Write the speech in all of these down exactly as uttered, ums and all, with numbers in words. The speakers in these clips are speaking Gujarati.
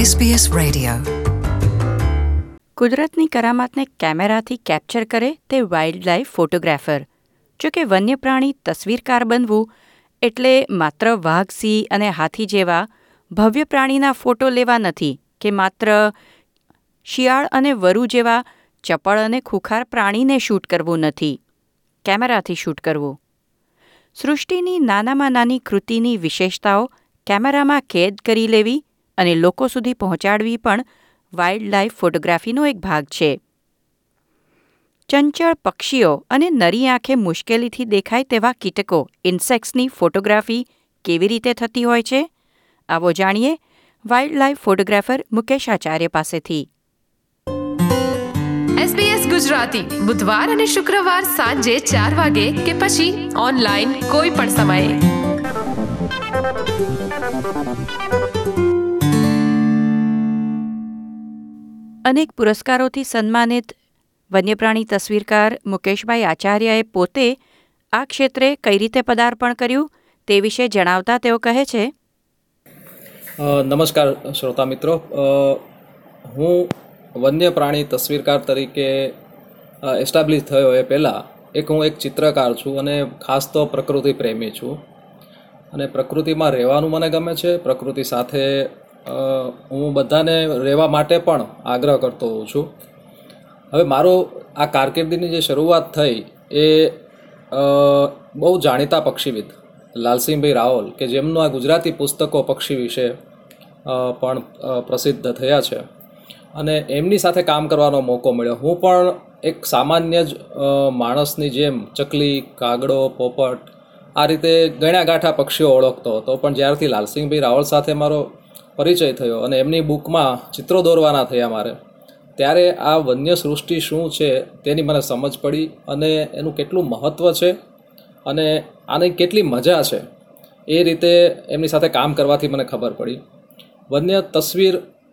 S B S radio. કુદરતની કરામાતને કેમેરાથી કેપ્ચર કરે તે વાઇલ્ડ લાઇફ ફોટોગ્રાફર. જોકે વન્ય પ્રાણી તસવીરકાર બનવું એટલે માત્ર વાઘ, સિંહ અને હાથી જેવા ભવ્ય પ્રાણીના ફોટો લેવા નથી કે માત્ર શિયાળ અને વરુ જેવા ચપળ અને ખુખાર પ્રાણીને શૂટ કરવું નથી, કેમેરાથી શૂટ કરવું. સૃષ્ટિની નાનામાં નાની કૃતિની વિશેષતાઓ કેમેરામાં કેદ કરી લેવી અને લોકો સુધી પહોંચાડવી પણ વાઇલ્ડ લાઇફ ફોટોગ્રાફીનો એક ભાગ છે. ચંચળ પક્ષીઓ અને નરી આંખે મુશ્કેલીથી દેખાય તેવા કીટકો ઇન્સેક્ટ્સની ફોટોગ્રાફી કેવી રીતે થતી હોય છે? આવો જાણીએ wild life photographer Mukesh Acharya પાસેથી. એસ બી એસ ગુજરાતી બુધવાર અને શુક્રવાર સાંજે ચાર વાગે કે પછી ઓનલાઈન કોઈ પણ સમયે. અનેક પુરસ્કારોથી સન્માનિત વન્યપ્રાણી તસવીરકાર મુકેશભાઈ આચાર્યએ પોતે આ ક્ષેત્રે કઈ રીતે પદાર્પણ કર્યું તે વિશે જણાવતા તેઓ કહે છે. નમસ્કાર શ્રોતા મિત્રો, હું વન્ય પ્રાણી તસવીરકાર તરીકે એસ્ટાબ્લિશ થયો એ પહેલાં એક હું એક ચિત્રકાર છું અને ખાસ તો પ્રકૃતિ પ્રેમી છું અને પ્રકૃતિમાં રહેવાનું મને ગમે છે. પ્રકૃતિ સાથે હું બધાને રહેવા માટે પણ આગ્રહ કરતો હોઉં છું. હવે મારો આ કારકિર્દીની જે શરૂઆત થઈ એ બહુ જાણીતા પક્ષીવિદ લાલસિંહભાઈ રાઓલ કે જેમનું આ ગુજરાતી પુસ્તકો પક્ષી વિશે પણ પ્રસિદ્ધ થયા છે અને એમની સાથે કામ કરવાનો મોકો મળ્યો. હું પણ એક સામાન્ય જ માણસની જેમ ચકલી, કાગડો, પોપટ આ રીતે ગણ્યા ગાંઠા પક્ષીઓ ઓળખતો હતો. પણ જ્યારથી લાલસિંહભાઈ રાવલ સાથે મારો પરિચય થયો અને એમની બુકમાં ચિત્રો દોરવાના થયા મારે, ત્યારે આ વન્ય સૃષ્ટિ શું છે તેની મને સમજ પડી અને એનું કેટલું મહત્ત્વ છે અને આની કેટલી મજા છે એ રીતે એમની સાથે કામ કરવાથી મને ખબર પડી. વન્ય તસવીર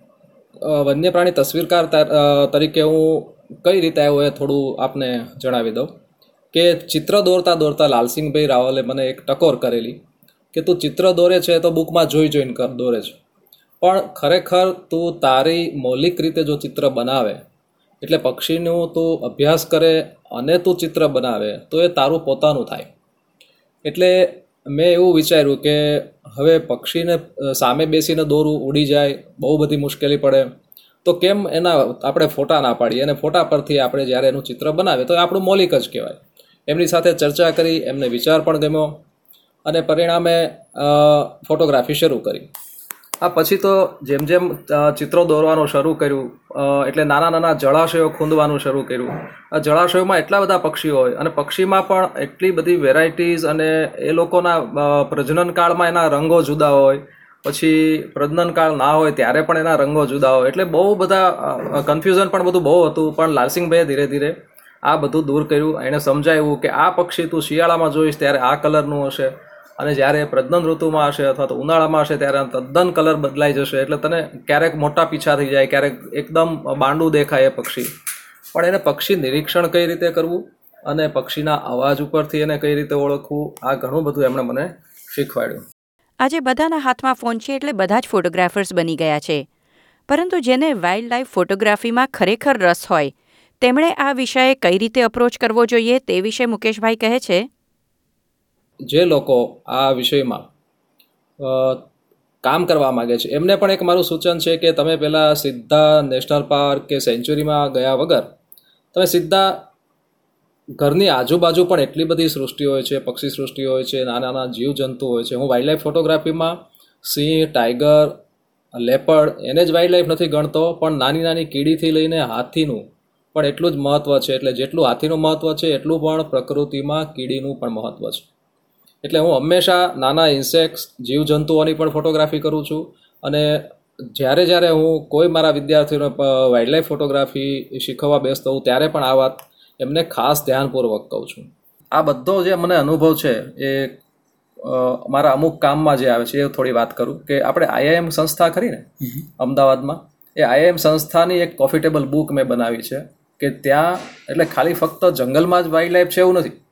વન્ય પ્રાણી તસવીરકાર તરીકે હું કઈ રીતે આવ્યો એ થોડું આપને જણાવી દઉં કે ચિત્ર દોરતા દોરતા લાલસિંહભાઈ રાવલે મને એક ટકોર કરેલી કે તું ચિત્ર દોરે છે તો બુકમાં જોઈ જોઈને કર દોરે છે, પણ ખરેખર તું તારી મૌલિક રીતે જો ચિત્ર બનાવે એટલે પક્ષીનું તું અભ્યાસ કરે અને તું ચિત્ર બનાવે તો એ તારું પોતાનું થાય. એટલે મેં એવું વિચાર્યું કે હવે પક્ષીને સામે બેસીને દોરવું ઉડી જાય, બહુ બધી મુશ્કેલી પડે, તો કેમ એના આપણે ફોટા ના પાડીએ અને ફોટા પરથી આપણે જ્યારે એનું ચિત્ર બનાવે તો એ આપણું મૌલિક જ કહેવાય. એમની સાથે ચર્ચા કરી, એમને વિચાર પણ ગમ્યો અને પરિણામે ફોટોગ્રાફી શરૂ કરી. આ પછી તો જેમ જેમ ચિત્રો દોરવાનું શરૂ કર્યું એટલે નાના નાના જળાશયો ખૂંદવાનું શરૂ કર્યું. આ જળાશયોમાં એટલા બધા પક્ષીઓ હોય અને પક્ષીમાં પણ એટલી બધી વેરાયટીઝ અને એ લોકોના પ્રજનન કાળમાં એના રંગો જુદા હોય, પછી પ્રજનન કાળ ના હોય ત્યારે પણ એના રંગો જુદા હોય, એટલે બહુ બધા કન્ફ્યુઝન પણ બધું બહુ હતું. પણ લાલસિંહભાઈએ ધીરે ધીરે આ બધું દૂર કર્યું. એણે સમજાવ્યું કે આ પક્ષી તું શિયાળામાં જોઈશ ત્યારે આ કલરનું હશે અને જ્યારે પ્રજનન ઋતુમાં હશે અથવા તો ઉનાળામાં હશે ત્યારે તદ્દન કલર બદલાઈ જશે, એટલે તને ક્યારેક મોટા પીછા થઈ જાય, ક્યારેક એકદમ બાંડું દેખાય એ પક્ષી. પણ એને પક્ષી નિરીક્ષણ કઈ રીતે કરવું અને પક્ષીના અવાજ ઉપરથી એને કઈ રીતે ઓળખવું, આ ઘણું બધું એમણે મને શીખવાડ્યું. આજે બધાના હાથમાં ફોન છે એટલે બધા જ ફોટોગ્રાફર્સ બની ગયા છે, પરંતુ જેને વાઇલ્ડ લાઇફ ફોટોગ્રાફીમાં ખરેખર રસ હોય તેમણે આ વિષયે કઈ રીતે અપ્રોચ કરવો જોઈએ તે વિશે મુકેશભાઈ કહે છે. જે લોકો આ વિષયમાં કામ કરવા માગે છે એમને પણ એક મારું સૂચન છે કે તમે પહેલાં સીધા નેશનલ પાર્ક કે સેન્ચ્યુરીમાં ગયા વગર તમે સીધા ઘરની આજુબાજુ પણ એટલી બધી સૃષ્ટિ હોય છે, પક્ષી સૃષ્ટિ હોય છે, નાના નાના જીવજંતુ હોય છે. હું વાઇલ્ડ લાઇફ ફોટોગ્રાફીમાં સિંહ, ટાઈગર, લેપર્ડ એને જ વાઇલ્ડ લાઇફ નથી ગણતો, પણ નાની નાની કીડીથી લઈને હાથીનું પણ એટલું જ મહત્ત્વ છે. એટલે જેટલું હાથીનું મહત્ત્વ છે એટલું પણ પ્રકૃતિમાં કીડીનું પણ મહત્ત્વ છે. એટલે હું હંમેશા નાના ઇન્સેક્ટ્સ, જીવજંતુઓની પણ ફોટોગ્રાફી કરું છું અને જ્યારે જ્યારે હું કોઈ મારા વિદ્યાર્થીઓને વાઇલ્ડ લાઇફ ફોટોગ્રાફી શીખવવા બેસતો હોઉં ત્યારે પણ આ વાત એમને ખાસ ધ્યાનપૂર્વક કહું છું. આ બધો જે મને અનુભવ છે એ મારા અમુક કામમાં જે આવે છે એ થોડી વાત કરું કે આપણે આઈ આઈ એમ સંસ્થા ખરી ને અમદાવાદમાં, એ આઈ આઈ એમ સંસ્થાની એક કોફી ટેબલ બુક મેં બનાવી છે કે ત્યાં એટલે ખાલી ફક્ત જંગલમાં જ વાઇલ્ડ લાઇફ છે એવું નથી.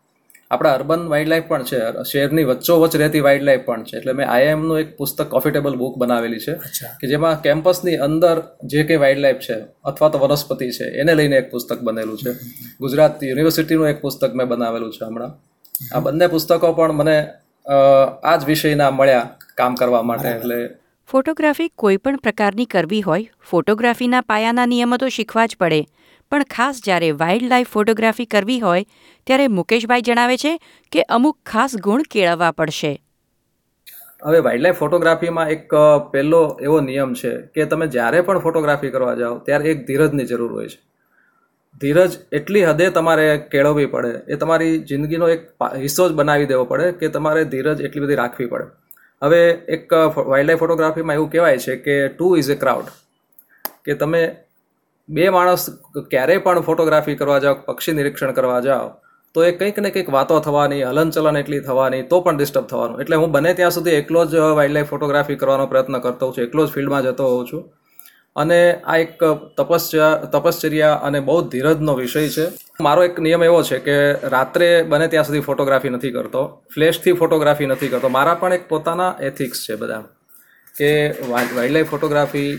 આપણા અર્બન વાઇલ્ડ લાઈફ પણ છે, શહેરની વચ્ચોવચ્ચ રહેતી વાઇલ્ડ લાઈફ પણ છે. એટલે મેં આઈઆઈએમનું એક પુસ્તક કોફી ટેબલ બુક બનાવેલી છે કે જેમાં કેમ્પસની અંદર જે કંઈ વાઇલ્ડ લાઈફ છે અથવા તો વનસ્પતિ છે એને લઈને એક પુસ્તક બનેલું છે. ગુજરાત યુનિવર્સિટીનું એક પુસ્તક મેં બનાવેલું છે હમણાં. આ બંને પુસ્તકો પણ મને આ જ વિષયના મળ્યા કામ કરવા માટે. એટલે ફોટોગ્રાફી કોઈ પણ પ્રકારની કરવી હોય, ફોટોગ્રાફીના પાયાના નિયમો તો શીખવા જ પડે, પણ ખાસ જ્યારે વાઇલ્ડ લાઈફ ફોટોગ્રાફી કરવી હોય ત્યારે મુકેશભાઈ જણાવે છે કે અમુક ખાસ ગુણ કેળવવા પડશે. હવે વાઇલ્ડ લાઈફ ફોટોગ્રાફીમાં એક પહેલો એવો નિયમ છે કે તમે જ્યારે પણ ફોટોગ્રાફી કરવા જાઓ ત્યારે એક ધીરજની જરૂર હોય છે. ધીરજ એટલી હદે તમારે કેળવવી પડે, એ તમારી જિંદગીનો એક હિસ્સો જ બનાવી દેવો પડે કે તમારે ધીરજ એટલી બધી રાખવી પડે. હવે એક વાઇલ્ડ લાઈફ ફોટોગ્રાફીમાં એવું કહેવાય છે કે ટુ ઇઝ એ ક્રાઉડ, કે તમે બે માણસ ક્યારેય પણ ફોટોગ્રાફી કરવા જાઓ, પક્ષી નિરીક્ષણ કરવા જાઓ તો એ કંઈક ને કંઈક વાતો થવાની, હલનચલન એટલી થવાની, તો પણ ડિસ્ટર્બ થવાનું. એટલે હું બને ત્યાં સુધી એકલો જ વાઇલ્ડ લાઈફ ફોટોગ્રાફી કરવાનો પ્રયત્ન કરતો હોઉં છું, એકલો જ ફિલ્ડમાં જતો હોઉં છું. અને આ એક તપસ્યા તપશ્ચર્યા અને બહુ ધીરજનો વિષય છે. મારો એક નિયમ એવો છે કે રાત્રે બને ત્યાં સુધી ફોટોગ્રાફી નથી કરતો, ફ્લેશથી ફોટોગ્રાફી નથી કરતો. મારા પણ એક પોતાના એથિક્સ છે બધા, કે વાઇલ્ડ લાઈફ ફોટોગ્રાફી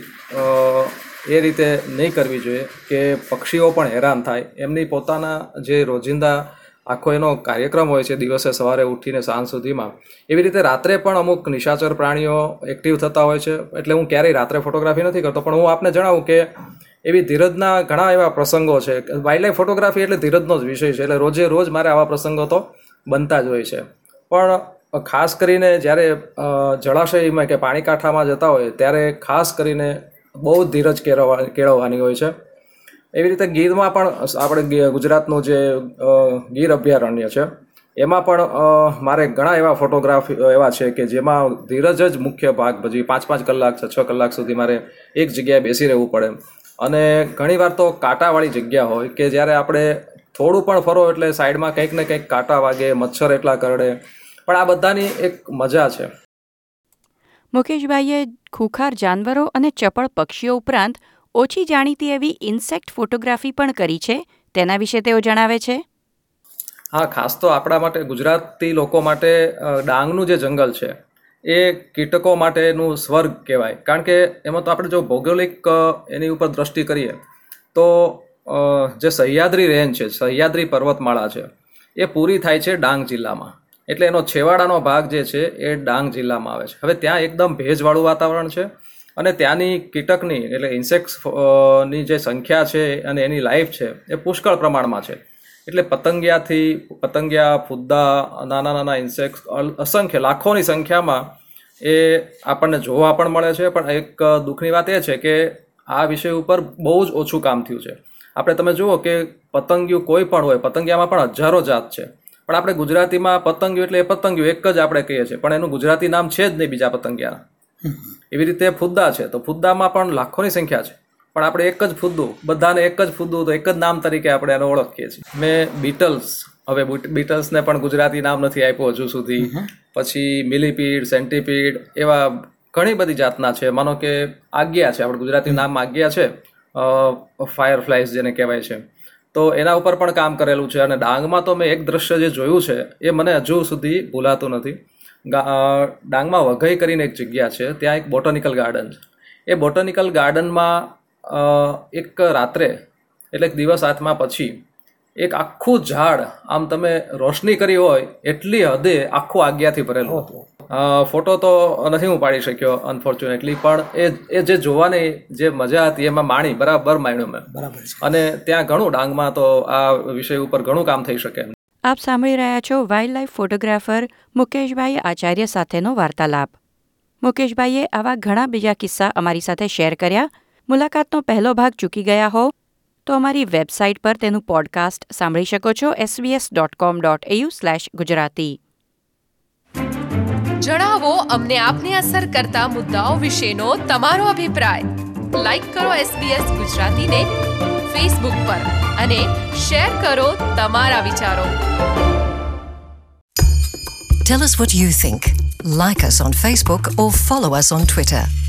એ રીતે નહીં કરવી જોઈએ કે પક્ષીઓ પણ હેરાન થાય. એમની પોતાના જે રોજિંદા આખો એનો કાર્યક્રમ હોય છે દિવસે સવારે ઉઠીને સાંજ સુધીમાં, એવી રીતે રાત્રે પણ અમુક નિશાચર પ્રાણીઓ એક્ટિવ થતા હોય છે. એટલે હું ક્યારેય રાત્રે ફોટોગ્રાફી નથી કરતો. પણ હું આપને જણાવું કે એવી ધીરજના ઘણા એવા પ્રસંગો છે. વાઇલ્ડ લાઈફ ફોટોગ્રાફી એટલે ધીરજનો જ વિષય છે, એટલે રોજે રોજ મારે આવા પ્રસંગો તો બનતા જ હોય છે. પણ ખાસ કરીને જ્યારે જળાશયમાં કે પાણી કાંઠામાં જતા હોય ત્યારે ખાસ કરીને બહુ ધીરજ કેળવવા કેળવવાની હોય છે. એવી રીતે ગીરમાં પણ આપણે ગુજરાતનું જે ગીર અભયારણ્ય છે એમાં પણ મારે ઘણા એવા ફોટોગ્રાફી એવા છે કે જેમાં ધીરજ જ મુખ્ય ભાગ ભજવી. પાંચ પાંચ કલાક છ છ કલાક સુધી મારે એક જગ્યાએ બેસી રહેવું પડે. અને ઘણીવાર તો કાંટાવાળી જગ્યા હોય કે જ્યારે આપણે થોડું પણ ફરો એટલે સાઈડમાં કંઈક ને કંઈક કાંટા વાગે, મચ્છર એટલા કરડે. પણ આ બધાની એક મજા છે. મુકેશભાઈએ ખૂંખાર જાનવરો અને ચપળ પક્ષીઓ ઉપરાંત ઓછી જાણીતી એવી ઇન્સેક્ટ ફોટોગ્રાફી પણ કરી છે. તેના વિશે તેઓ જણાવે છે. હા, ખાસ તો આપણા માટે ગુજરાતી લોકો માટે ડાંગનું જે જંગલ છે એ કીટકો માટેનું સ્વર્ગ કહેવાય. કારણ કે એમાં તો આપણે જો ભૌગોલિક એની ઉપર દ્રષ્ટિ કરીએ તો જે સહ્યાદ્રી રેન્જ છે, સહ્યાદ્રી પર્વતમાળા છે, એ પૂરી થાય છે ડાંગ જિલ્લામાં. એટલે એનો છેવાડાનો ભાગ જે છે એ ડાંગ જિલ્લામાં આવે છે. હવે ત્યાં એકદમ ભેજવાળું વાતાવરણ છે અને ત્યાંની કીટકની એટલે ઇન્સેક્ટ્સની જે સંખ્યા છે અને એની લાઈફ છે એ પુષ્કળ પ્રમાણમાં છે. એટલે પતંગિયાથી પતંગિયા, ફુદ્દા, નાના નાના ઇન્સેક્ટ્સ અસંખ્ય લાખોની સંખ્યામાં એ આપણને જોવા પણ મળે છે. પણ એક દુઃખની વાત એ છે કે આ વિષય ઉપર બહુ જ ઓછું કામ થયું છે. આપણે તમે જુઓ કે પતંગિયું કોઈ પણ હોય, પતંગિયામાં પણ હજારો જાત છે, પણ આપણે ગુજરાતીમાં પતંગિયું એટલે એ પતંગિયું એક જ આપણે કહીએ છીએ, પણ એનું ગુજરાતી નામ છે જ નહીં બીજા પતંગિયાના. એવી રીતે ફુદ્દા છે તો ફુદ્દામાં પણ લાખોની સંખ્યા છે, પણ આપણે એક જ ફુદ્દું, બધાને એક જ ફુદ્દું, તો એક જ નામ તરીકે આપણે એને ઓળખીએ છીએ. મેં બીટલ્સ, હવે બીટલ્સને પણ ગુજરાતી નામ નથી આપ્યું હજુ સુધી. પછી મિલીપીડ, સેન્ટીપીડ, એવા ઘણી બધી જાતના છે. માનો કે આગિયા છે, આપણે ગુજરાતી નામ આગિયા છે, ફાયરફ્લાઇઝ જેને કહેવાય છે, તો એના ઉપર પણ કામ કરેલું છે. અને ડાંગમાં તો મેં એક દ્રશ્ય જે જોયું છે એ મને હજુ સુધી ભૂલાતું નથી. ડાંગમાં વઘઈ કરીને એક જગ્યા છે, ત્યાં એક બોટનિકલ ગાર્ડન છે. એ બોટનિકલ ગાર્ડનમાં એક રાત્રે એટલે એક દિવસ આથમા પછી એક આખું ઝાડ આમ તમે રોશની કરી હોય એટલી હદે આખું આગિયાથી ભરેલું હતું. ફોટો તો નથી હું પાડી શક્યો અનફોર્ચ્યુનેટલી, પણ એ એ જે જોવાની જે મજા હતી એમાં માણી બરાબર માણ્યું મેં. બરાબર. અને ત્યાં ઘણું ડાંગમાં તો આ વિષય ઉપર ઘણું કામ થઈ શકે. આપ સાંભળી રહ્યા છો વાઇલ્ડ લાઈફ ફોટોગ્રાફર મુકેશભાઈ આચાર્ય સાથેનો વાર્તાલાપ. મુકેશભાઈએ આવા ઘણા બીજા કિસ્સા અમારી સાથે શેર કર્યા. મુલાકાતનો પહેલો ભાગ ચૂકી ગયા હો તો અમારી વેબસાઇટ પર તેનું પોડકાસ્ટ સાંભળી શકો છો, SBS dot com dot AU slash Gujarati. જણાવો અમને આપને અસર કરતા મુદ્દાઓ વિશેનો તમારો અભિપ્રાય. લાઈક કરો એસબીએસ ગુજરાતીને ફેસબુક પર અને શેર કરો તમારા વિચારો. Tell us what you think. Like us on Facebook or follow us on Twitter.